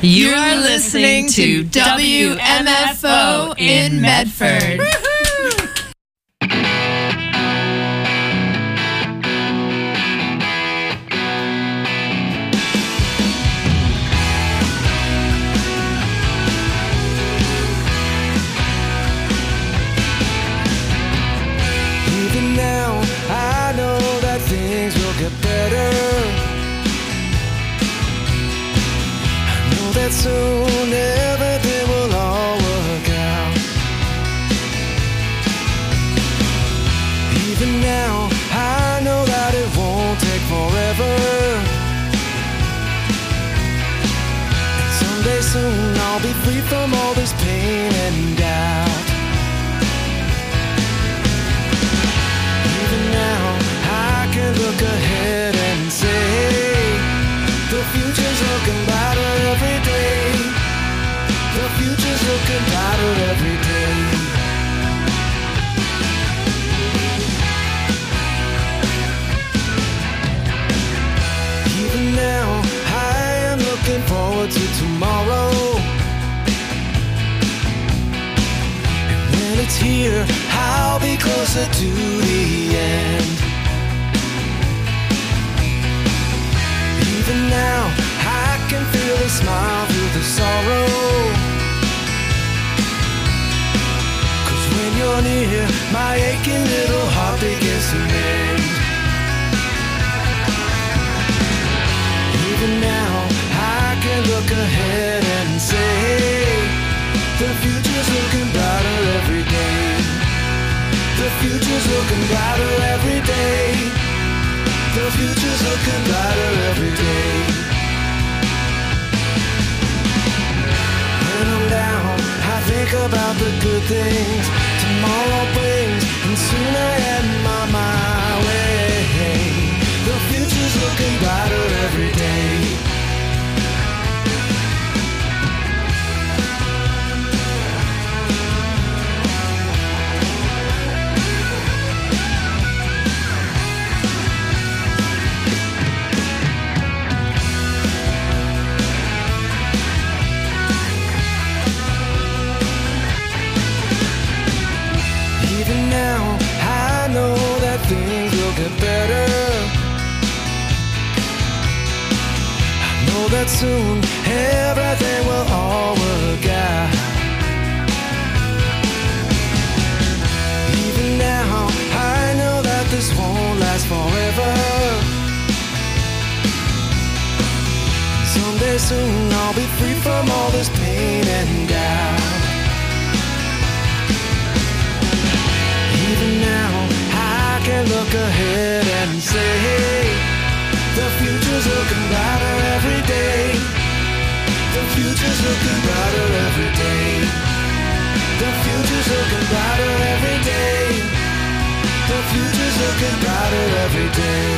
You are listening to WMFO in Medford. Even now, I know that things will get better. I know that soon everything will all work out. Even now, I know that it won't take forever. And someday soon I'll be free from all this pain and doubt. Even now, I can look ahead and say the future's looking brighter every day. The future's looking brighter every day. Even now, I am looking forward to tomorrow. And when it's here, I'll be closer to the end. Even now, I can feel a smile through the sorrow. 'Cause when you're near, my aching little heart begins to mend. Even now, I can look ahead and say the future's looking brighter every day. The future's looking brighter every day. The future's looking brighter every day. When I'm down, I think about the good things tomorrow brings, and soon I am on my way. The future's looking brighter every day. Even now, I know that things will get better. I know that soon everything will all work out. Even now, I know that this won't last forever. Someday soon I'll be free from all this pain and doubt. Even now, I can look ahead and say the future's looking brighter every day. The future's looking brighter every day. The future's looking brighter every day. The future's looking brighter every day.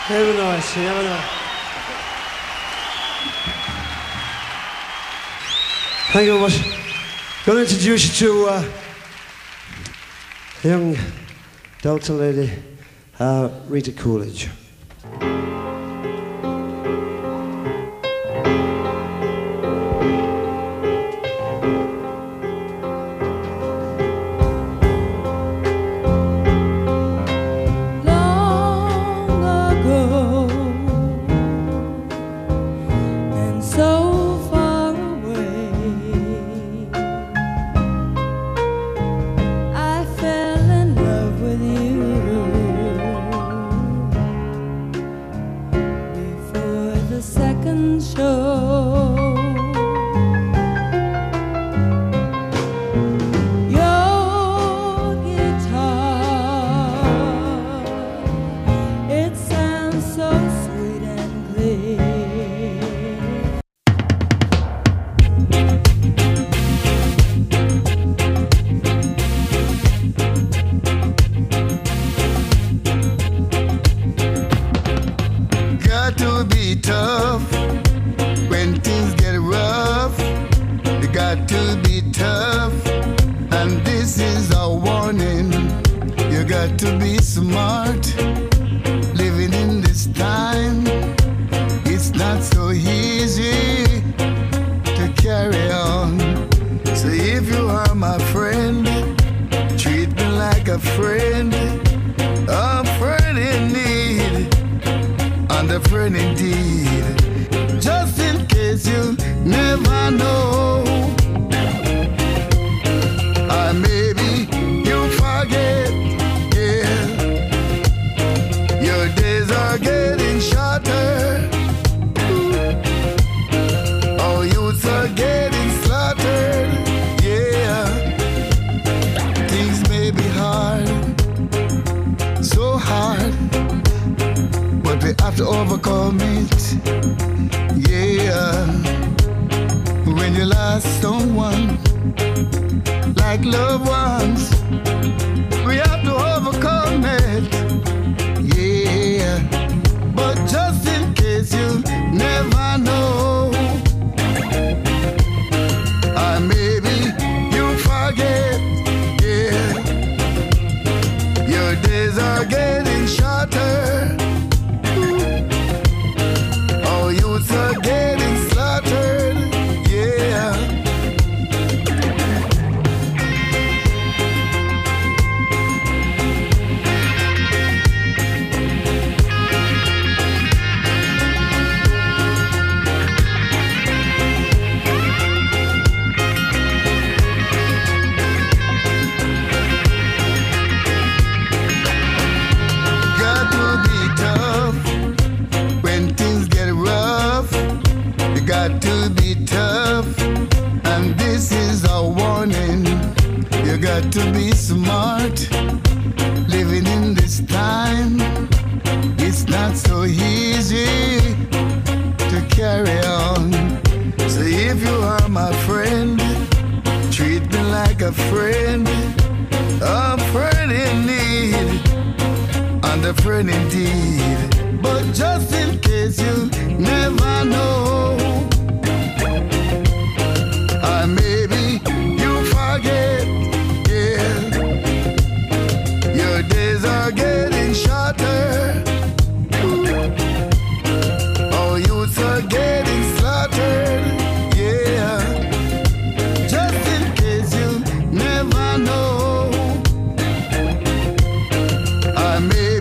Have a nice, have a nice. Thank you very much. I'm going to introduce you to a young Delta lady, Rita Coolidge.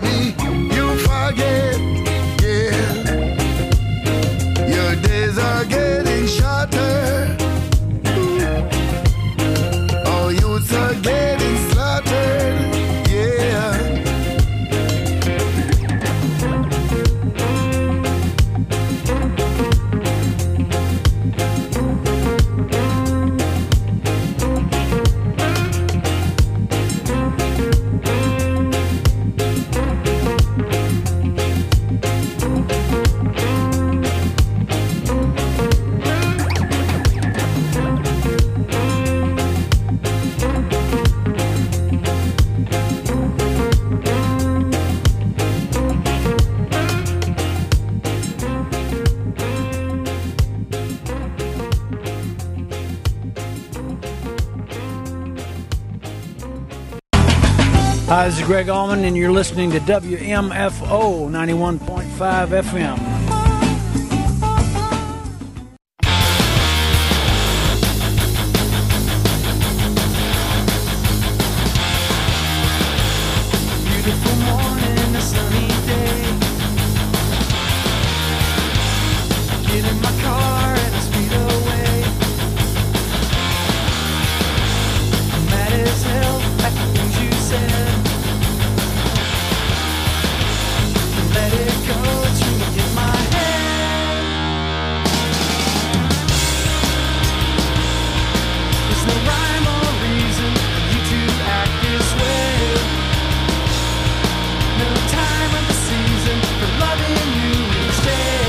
Days are Hi, this is Greg Allman, and you're listening to WMFO 91.5 FM. Beautiful morning, a sunny day. Get in my car and I speed away. I'm mad as hell at the things you said. Let it go, it's ringing in my head. There's no rhyme or reason for you to act this way. No time of the season for loving you each day.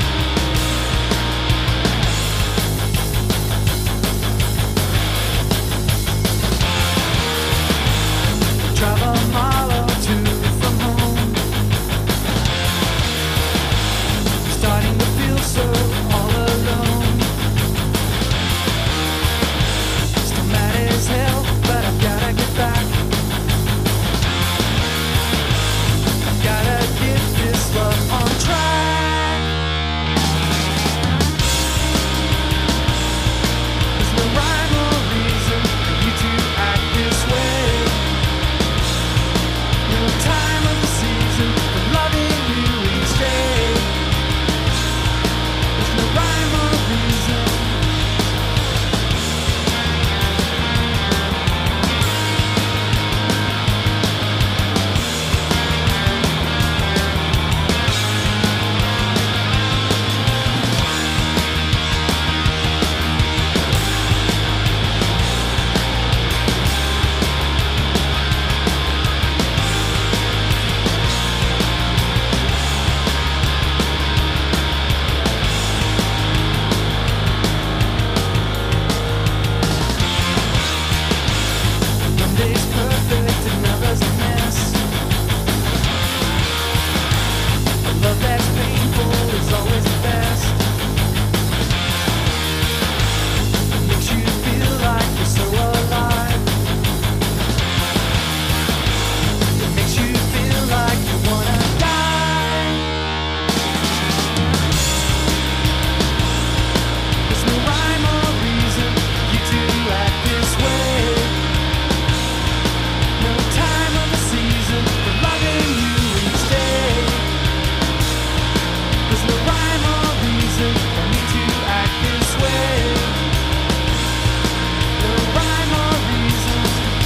Drive a mile or two from home, starting to feel so all alone. Still mad as hell, but I've gotta get back. I've gotta get this love on track. There's no rhyme or reason for you to act this way. No time of the season for loving you each day. There's no rhyme or reason. One day's perfect, another's a mess. A love that's painful is always the best. It makes you feel like you're so alive. It makes you feel like you wanna die. There's no rhyme or reason for you to act this way. No time of the season for loving you each day. There's no rhyme or reason for me to act this way. No rhyme or reason.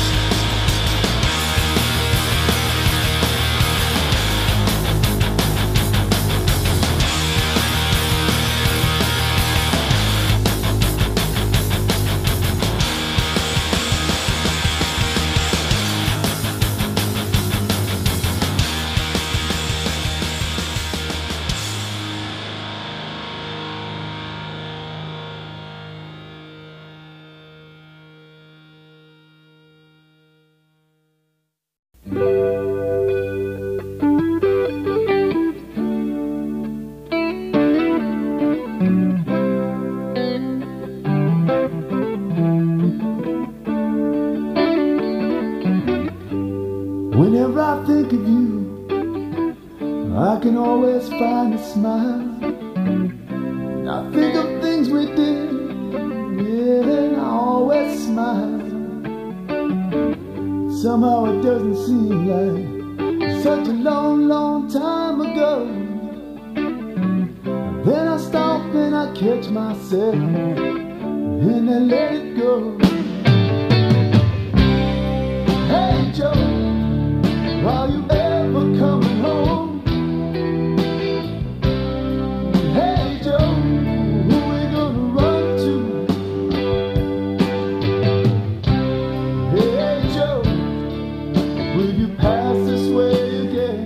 Whenever I think of you, I can always find a smile. I think of things we did, yeah, and I always smile. Somehow it doesn't seem like such a long, long time ago. Then I stop and I catch myself and I let it go. Hey Joe, are you ever coming home? Hey Joe, who we gonna run to? Hey Joe, will you pass this way again?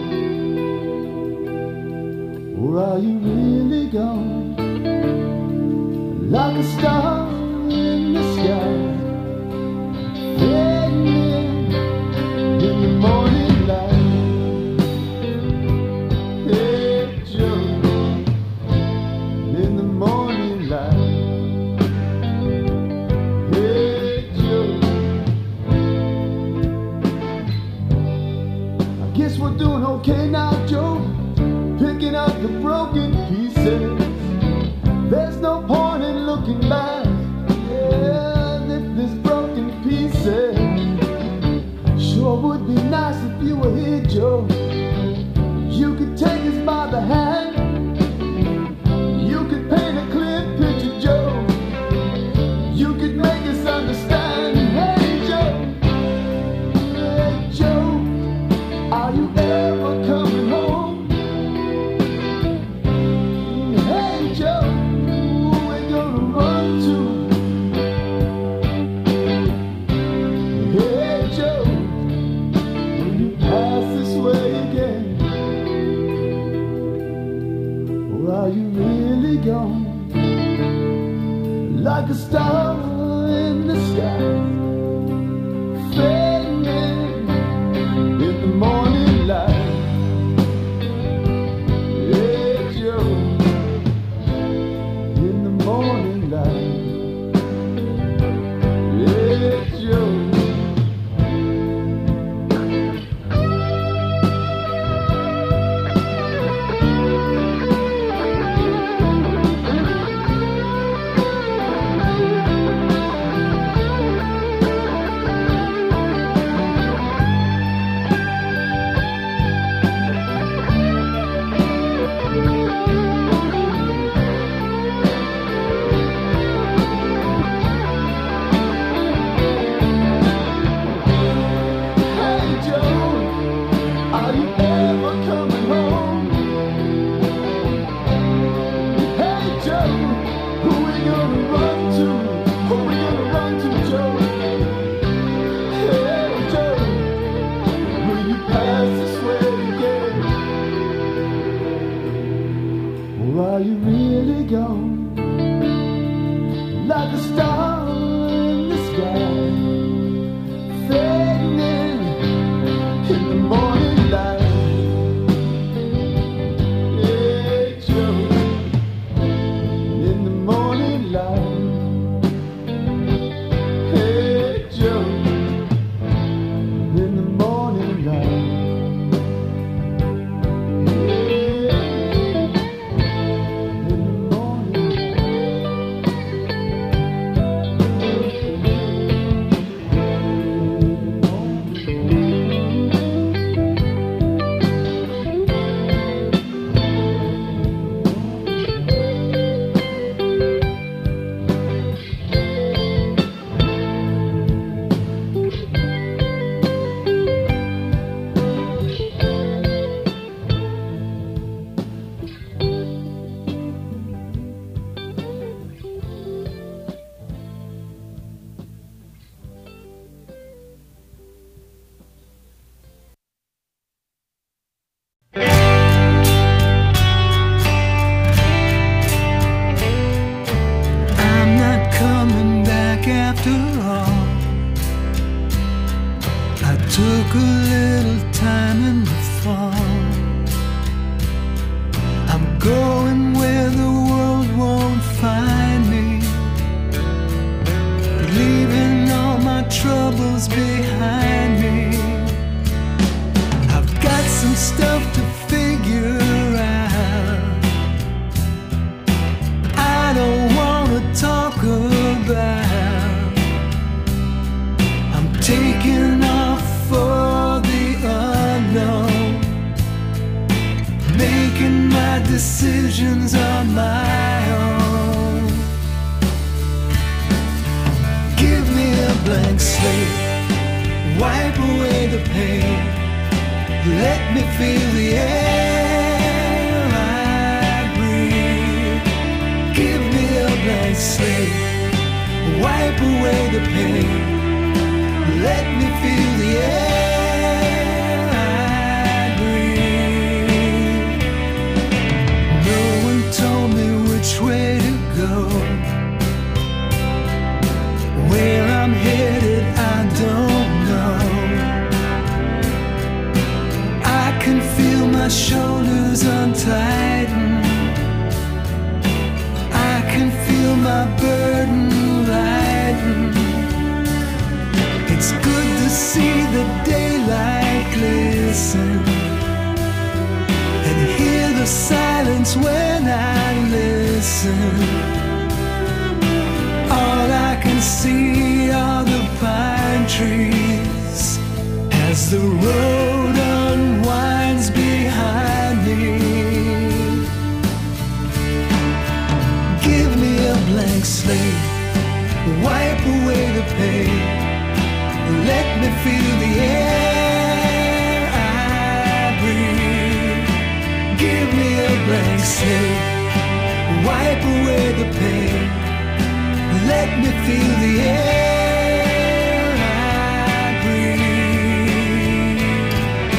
Or are you really gone? Like a star in the sky, fading in the morning light. Hey Joe, in the morning light. Hey Joe, doing okay now, Joe? Picking up the broken pieces. There's no point in looking back. Yeah, if there's broken pieces. Sure would be nice if you were here, Joe. You could take us by the hand. You could paint a clear picture, Joe. You could make us understand. Hey, Joe. Hey, Joe. Are you ever coming home? Hey, Joe. Who we gonna run to? Hey, Joe. When you pass this way again. Or are you really gone? Like a star in the sky, fading in the morning light. Yeah, Joe, in the morning light. Yeah, Joe. Are you really gone? Like a star in the sky, fading in the morning light. Yeah, Joe, in the morning light. Hey, Joe, in the morning light. Took a little time in the fall. I'm going where the world won't find me, leaving all my troubles behind me. I've got some stuff to figure out. I don't wanna talk about. I'm taking off for the unknown, making my decisions on my own. Give me a blank slate, wipe away the pain, let me feel the air I breathe. Give me a blank slate, wipe away the pain, let me feel the air I breathe. No one told me which way to go. Where I'm headed, I don't know. I can feel my shoulders untighten. I can feel my burden lighten. It's good to see the daylight glisten silence when I listen. All I can see are the pine trees as the road unwinds behind me. Give me a blank slate, wipe away the pain, let me feel the air I breathe. Give me a blank slate, wipe away the pain, let me feel the air I breathe.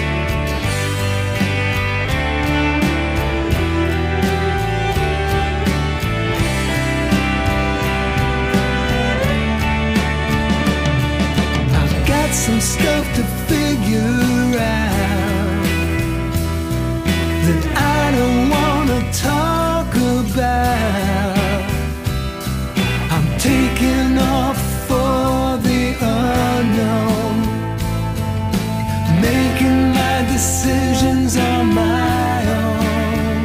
I've got some stuff to figure out that I don't wanna talk about. I'm taking off for the unknown, making my decisions on my own.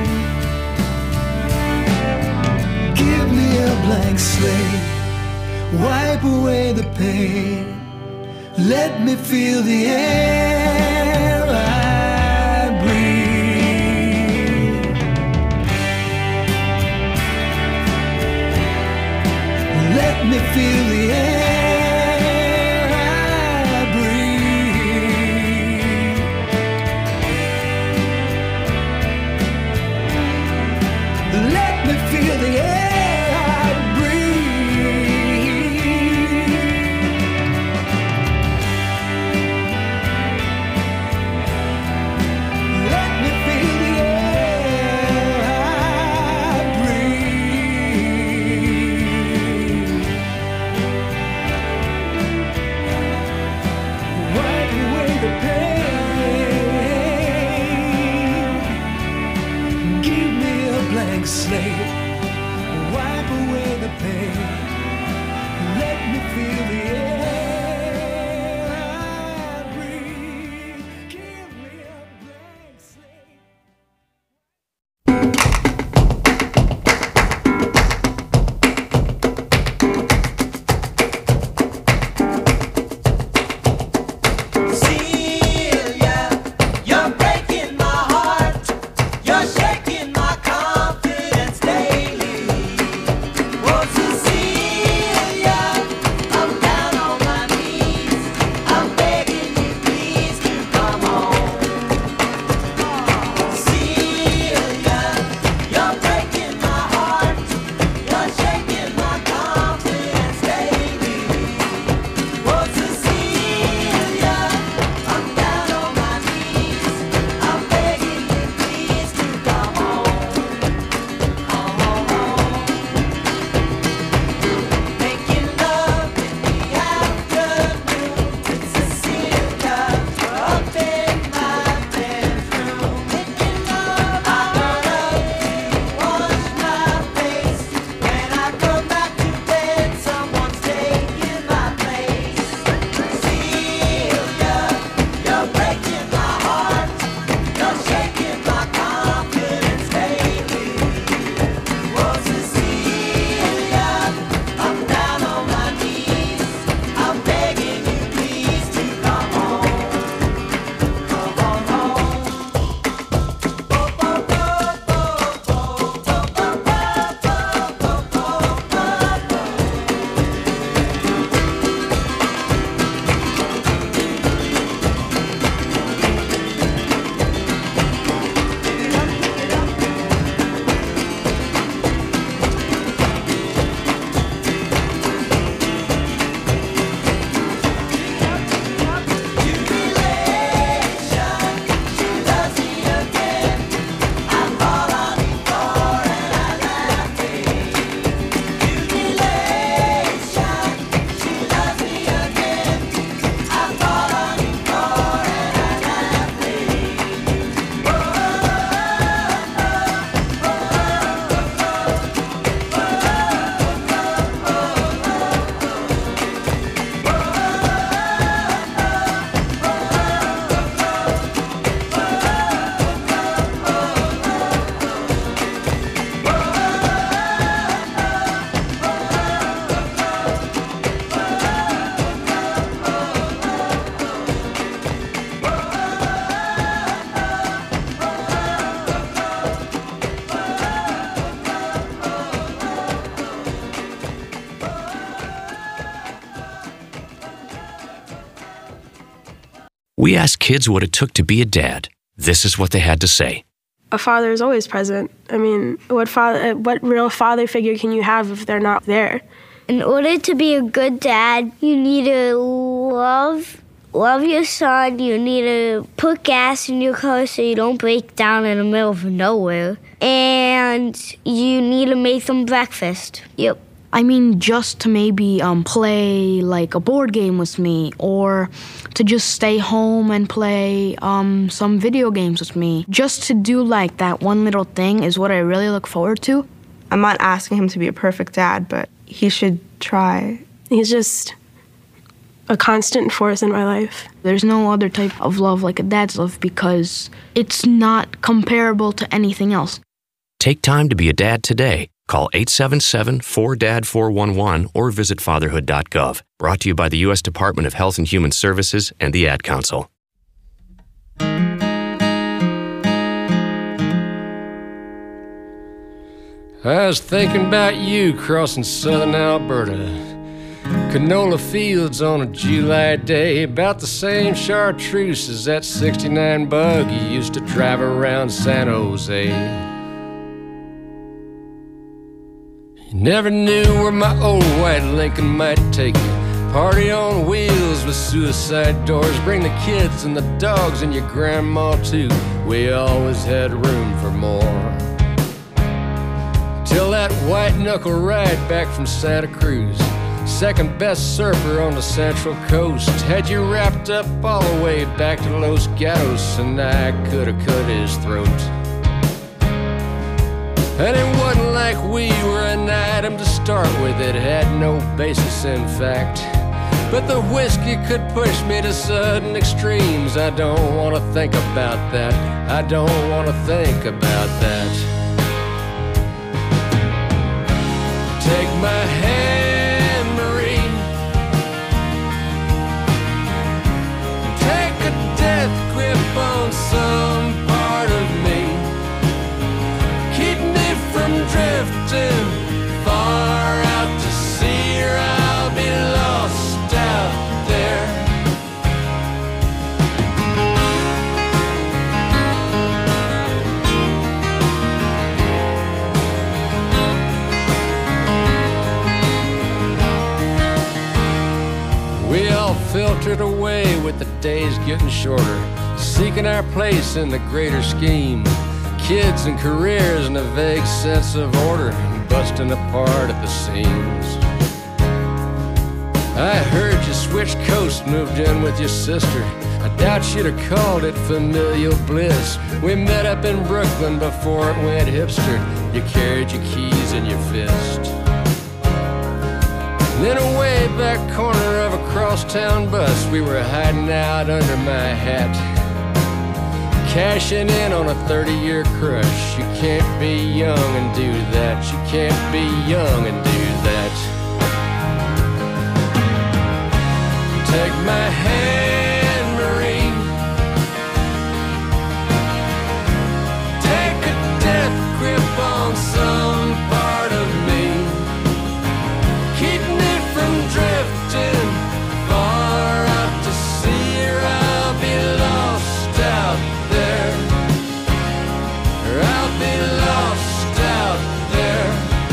Give me a blank slate, wipe away the pain, let me feel the air I breathe. Let me feel the air I breathe. Let me feel the air I breathe. Let me feel the air I breathe. Wipe away the pain. Give me a blank slate, wipe away the pain, let me feel the air I breathe. Give me a blank slate. Celia, you're breaking my heart. You're shaking my confidence day We asked kids what it took to be a dad. This is what they had to say. A father is always present. I mean, what real father figure can you have if they're not there? In order to be a good dad, you need to love your son. You need to put gas in your car so you don't break down in the middle of nowhere. And you need to make them breakfast. Yep. I mean, just to maybe play like a board game with me, or to just stay home and play some video games with me. Just to do like that one little thing is what I really look forward to. I'm not asking him to be a perfect dad, but he should try. He's just a constant force in my life. There's no other type of love like a dad's love because it's not comparable to anything else. Take time to be a dad today. Call 877-4DAD-411 or visit fatherhood.gov. Brought to you by the U.S. Department of Health and Human Services and the Ad Council. I was thinking about you crossing southern Alberta. Canola fields on a July day, about the same chartreuse as that 69 bug you used to drive around San Jose. Never knew where my old white Lincoln might take you. Party on wheels with suicide doors. Bring the kids and the dogs and your grandma too. We always had room for more. Till that white knuckle ride back from Santa Cruz. Second best surfer on the Central Coast. Had you wrapped up all the way back to Los Gatos, and I could have cut his throat. And it wasn't like we were an item to start with. It had no basis in fact. But the whiskey could push me to sudden extremes. I don't want to think about that. I don't want to think about that. Take my hand, Marie. Take a death grip on some part of me. Keep me from drifting far out to sea, or I'll be lost out there. We all filtered away with the days getting shorter, seeking our place in the greater scheme. Kids and careers and a vague sense of order, busting apart at the seams. I heard you switched coasts, moved in with your sister. I doubt you'd have called it familial bliss. We met up in Brooklyn before it went hipster. You carried your keys in your fist. And in a way back corner of a crosstown bus, we were hiding out under my hat, cashing in on a 30-year crush. You can't be young and do that. You can't be young and do that. Take my hand, Marie. Take a death grip on some part of me. Keep me from drifting far out to sea, or I'll be lost out there. I'll be lost out there.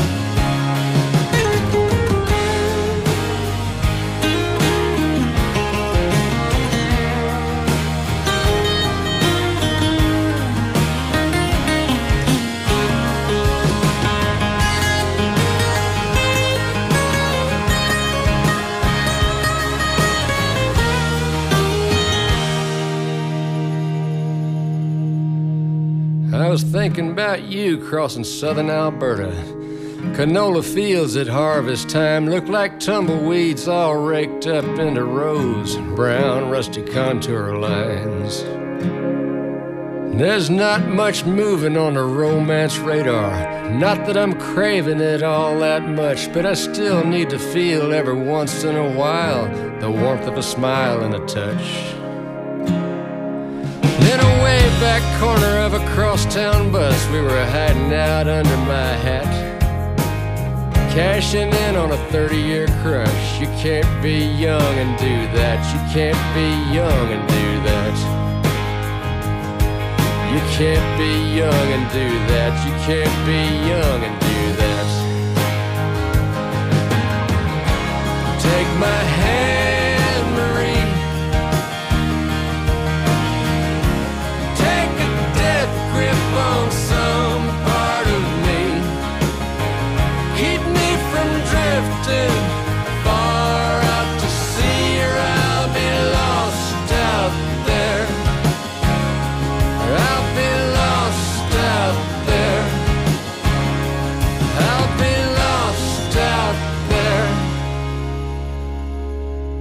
I was thinking about you crossing southern Alberta. Canola fields at harvest time look like tumbleweeds all raked up into rows, brown rusty contour lines. There's not much moving on the romance radar. Not that I'm craving it all that much, but I still need to feel every once in a while the warmth of a smile and a touch. In a way back corner of a crosstown bus, we were hiding out under my hat, Cashing in on a 30-year crush. You can't be young and do that. You can't be young and do that. You can't be young and do that. You can't be young and do that. Take my hand, Marie. Take a death grip on some part of me. Keep me from drifting far out to sea, or I'll be lost out there. I'll be lost out there. I'll be lost out there.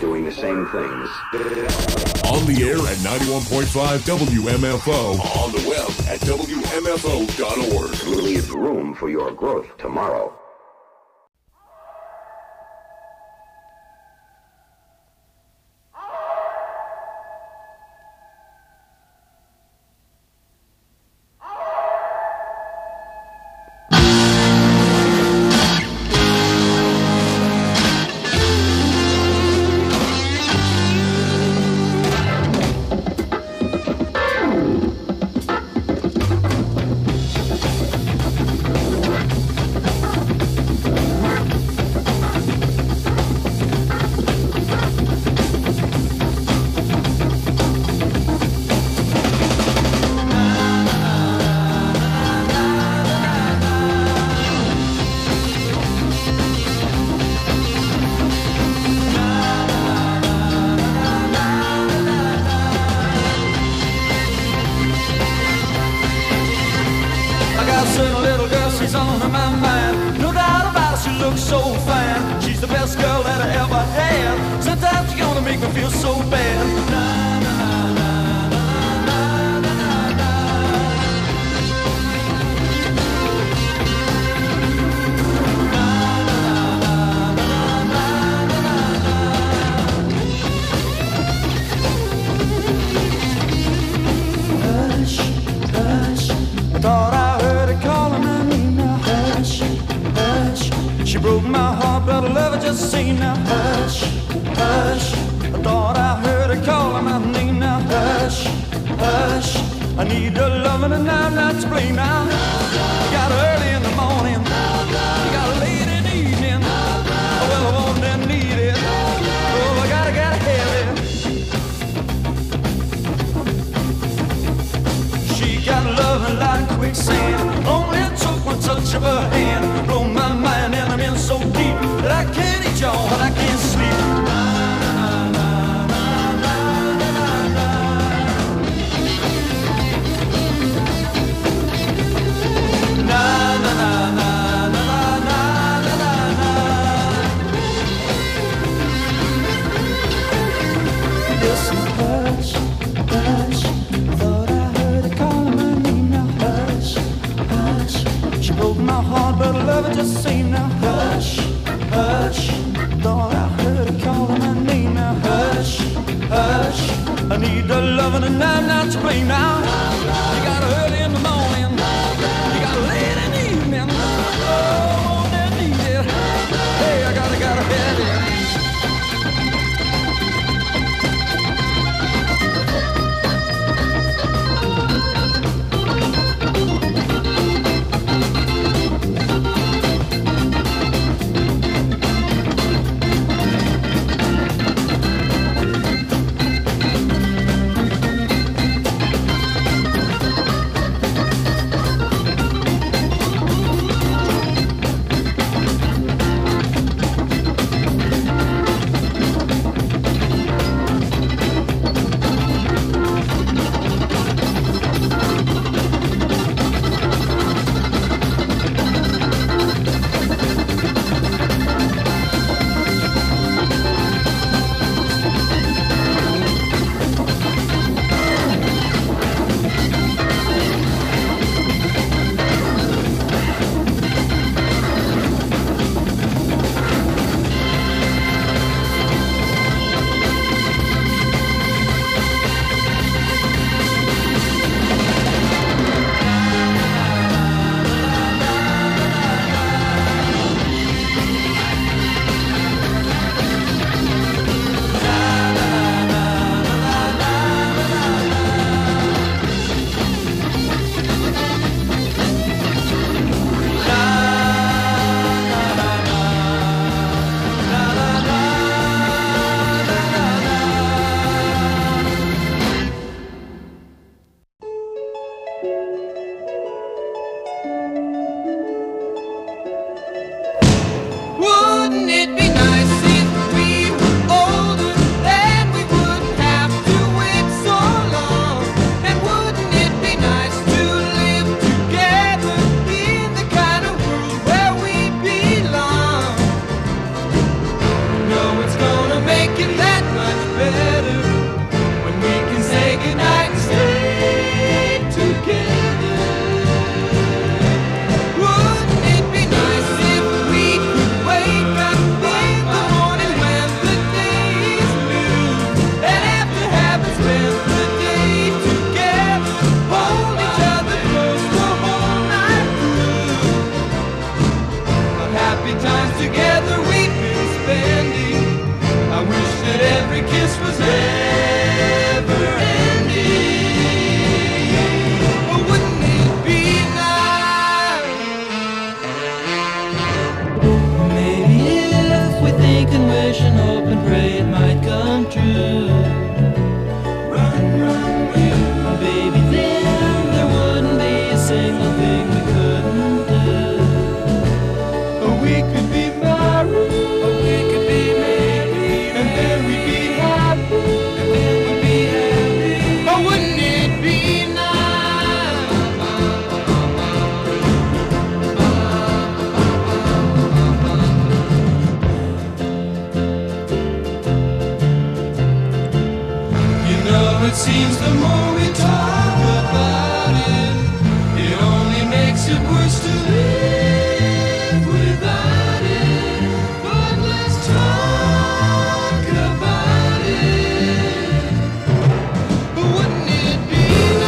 doing the same things. On the air at 91.5 WMFO. On the web at WMFO.org. Leave room for your growth tomorrow. that every kiss was never ending. But wouldn't it be nice? Maybe if we think and wish and hope and pray it might come true. Run, run, you, baby, then there wouldn't be a single thing we couldn't do. Or we could be married, or we could be married, and then we'd be happy, and then we'd be happy. But wouldn't it be nice? You know, it seems the more we talk about it, it only makes it worse to live without it. But let's talk about it. But wouldn't it be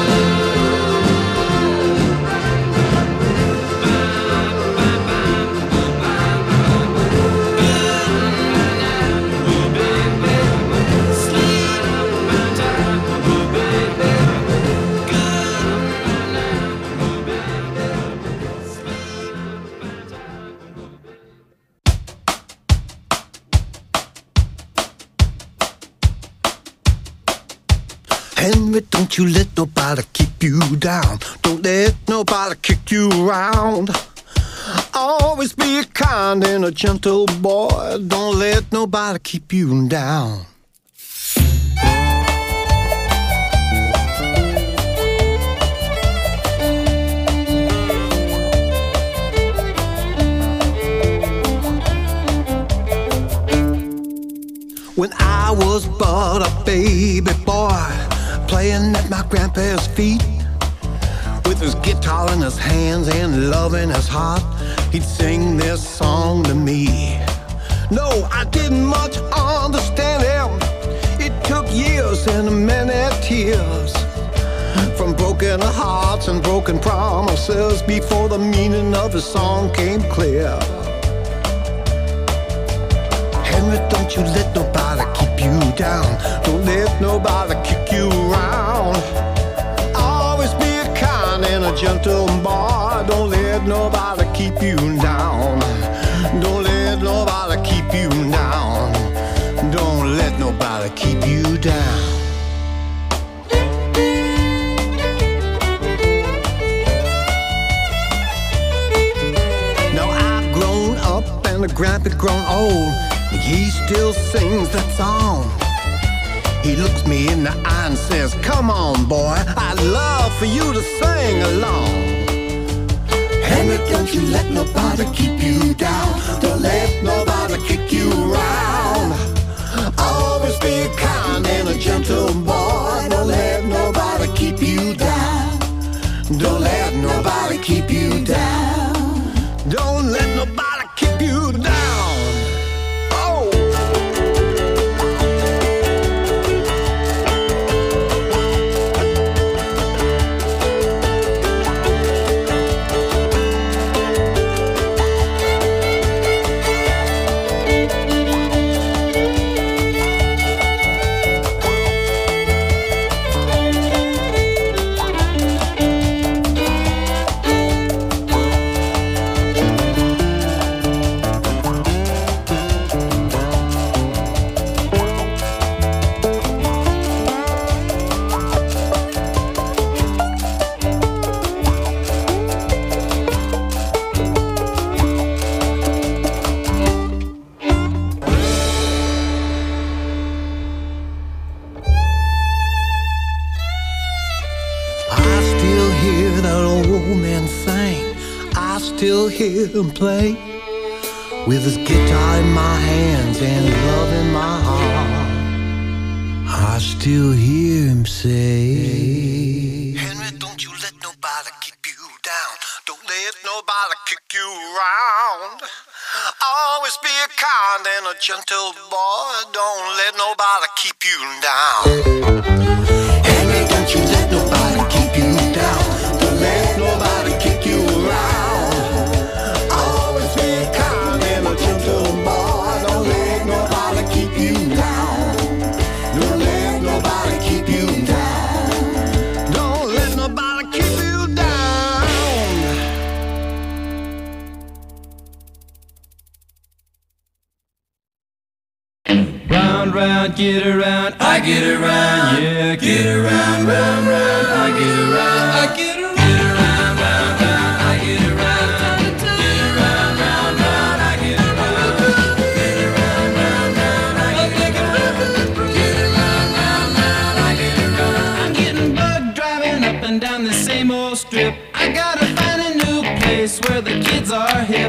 Henry, don't you let nobody keep you down. Don't let nobody kick you around. Always be a kind and a gentle boy. Don't let nobody keep you down. When I was but a baby boy, playing at my grandpa's feet, with his guitar in his hands and love in his heart, he'd sing this song to me. No, I didn't much understand him. It took years and many tears, from broken hearts and broken promises, before the meaning of his song came clear. Henry, don't you let nobody keep you down. Don't let nobody kick you around. Always be a kind and a gentle boy. Don't let nobody keep you down. Don't let nobody keep you down. Don't let nobody keep you down. Now I've grown up and the grandpa's grown old. He still sings that song. He looks me in the eye and says, come on, boy, I'd love for you to sing along. Henry, don't you let nobody keep you down. Don't let nobody kick you around. Always be kind and a gentle boy. Don't let nobody keep you down. Don't let nobody keep you down. Don't let nobody keep you down. Hear him play with his guitar in my hands and love in my heart. I still hear him say, Henry, don't you let nobody keep you down. Don't let nobody kick you around. Always be a kind and a gentle boy. Don't let nobody keep you down. Henry, don't you let nobody keep you down. Don't let nobody kick you around. Always be kind and a gentle boy. Don't let nobody keep you down. round, get around, I get around, yeah, get around, round, round, I get around, I get around, get around, round, round, I get around, get around, round, round, I get around, get around, round, round, I get around, get around, round, round, I get around. I'm getting bugged driving up and down the same old strip. I gotta find a new place where the kids are hip.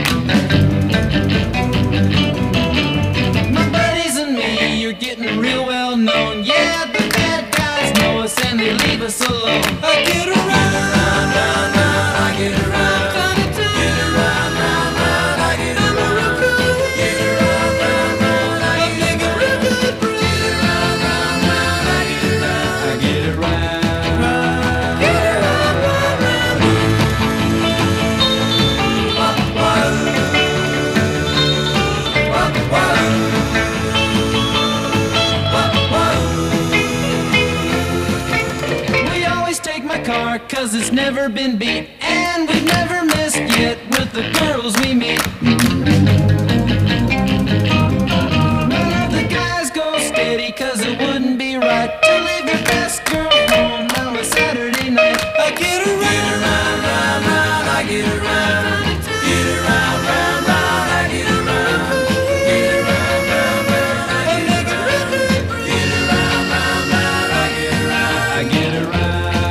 Getting real well known, yeah, the bad guys know us and they leave us alone. I get around, round, round, round, I get around, get around, round, round, I get around, get around, round, round, I get around, get around, round, round, I get around, I get around, get around, round, round. Car, cause it's never been beat, and we've never missed yet with the girls we meet. None of the guys go steady, cause it wouldn't be right to leave your best girl home on a Saturday night. I get around, round, round, round, I get around, get around, round, round, I get around, get around, round, round, I get around, get around, round, round, I get around, I get around.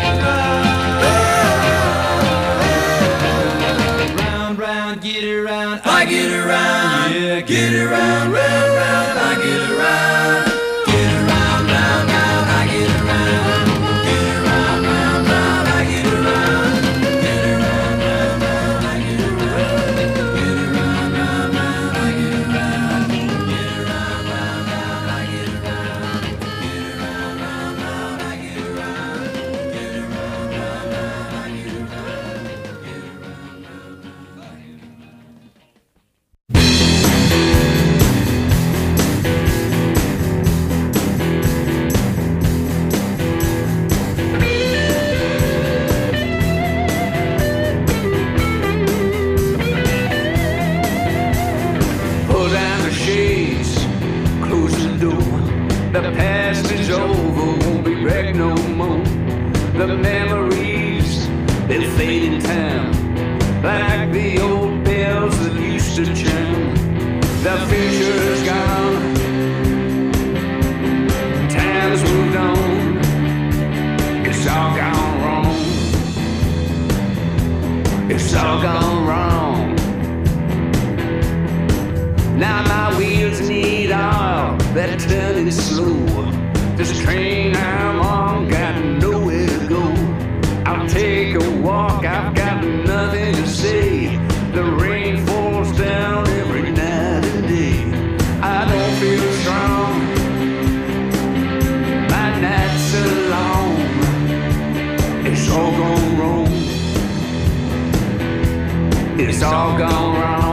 I get around, yeah, get around, round, round, I get around, get around, round, round, I get around, get around, round, round, I get around, get around, round, round, I get around, get around, round, round, I get around, get around, round, round, I get around, get around, round, round, I get around, get around, round, round, I get around, get around, round, round, I get around. The past is over, won't be back no more. The memories, they fade in time, like the old bells that used to chime. The future's gone, time's moved on, it's all gone wrong, it's all gone wrong. Now my wheels need oil, they're turning slow. This train I'm on got nowhere to go. I'll take a walk, I've got nothing to say. The rain falls down every night and day. I don't feel strong, my nights are long. It's all gone wrong, it's all gone wrong.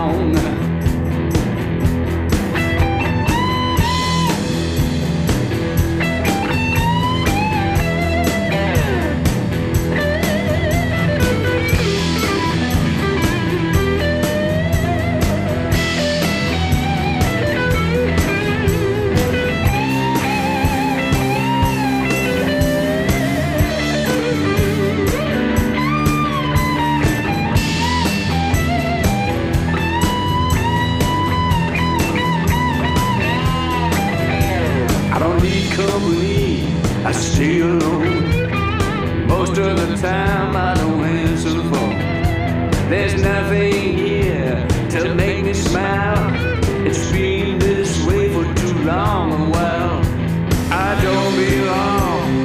I stay alone. Most of the time I don't answer the phone. There's nothing here to make me smile. It's been this way for too long a while. I don't belong.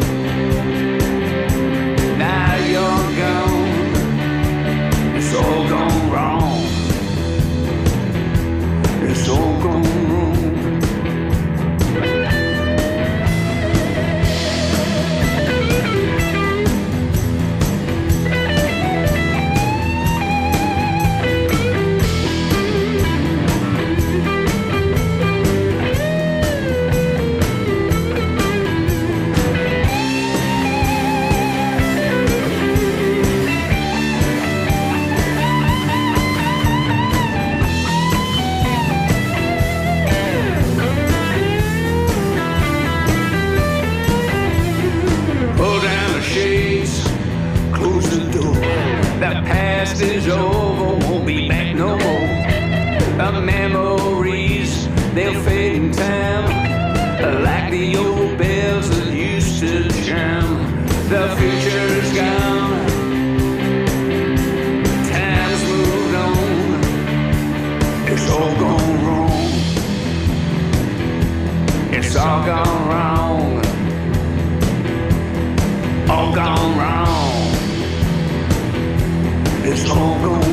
Now you're gone. It's all gone wrong. It's all gone wrong. they'll fade in time, like the old bells that used to chime. The future's gone, time's moved on, it's all gone wrong, it's all gone wrong, all gone wrong, it's all gone